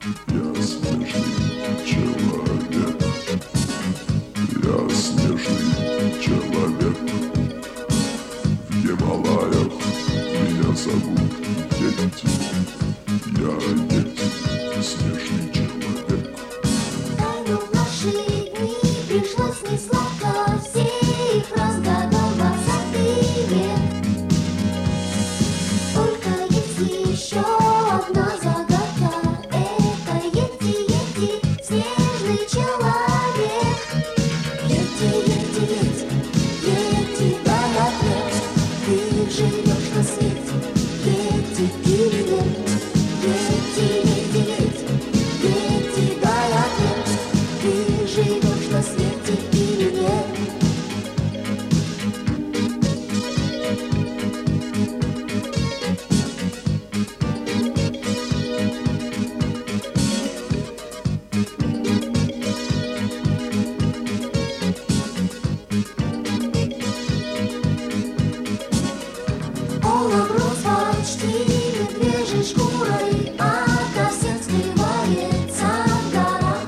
Я снежный человек, я снежный человек. В Гималаях меня зовут Йети, я Йети, снежный человек. Тайну в наши дни пришлось несладко, всех разгадал 20 век. Только есть еще одна загадка, это Йети, Йети, снежный человек. Йети, Йети, Йети, Йети, дай ответ, ты живешь на свете, Йети или нет? Йети, Йети, Йети, Йети, дай ответ, ты живешь на свете или нет? Он оброс почти медвежьей шкурой, а косяк скрывается в горах.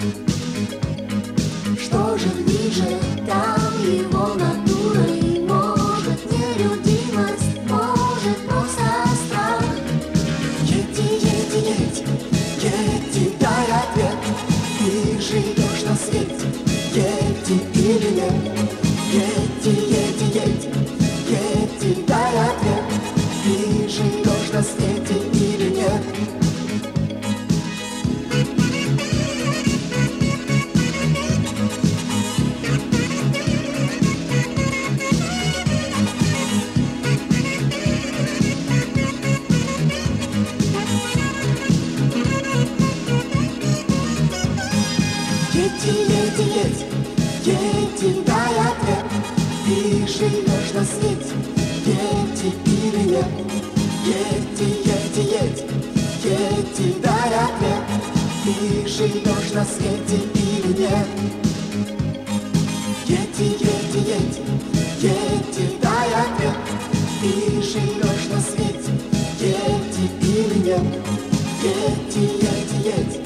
Что же движет там его натурой? Может, нелюдимость, может, просто страх. Йети, Йети, Йети, Йети, дай ответ, ты живешь на свете, Йети или нет? Йети, Йети, Йети, Йети, дай ответ, ты живешь на свете или нет? Йети, Йети, Йети, Йети, дай ответ, ты живешь на свете, Йети или нет? Йети, Йети, Йети, Йети, дай ответ, ты живешь на свете или нет? Йети, Йети, Йети, Йети, дай ответ, ты живешь на свете, Йети или нет? Йети, Йети, Йети,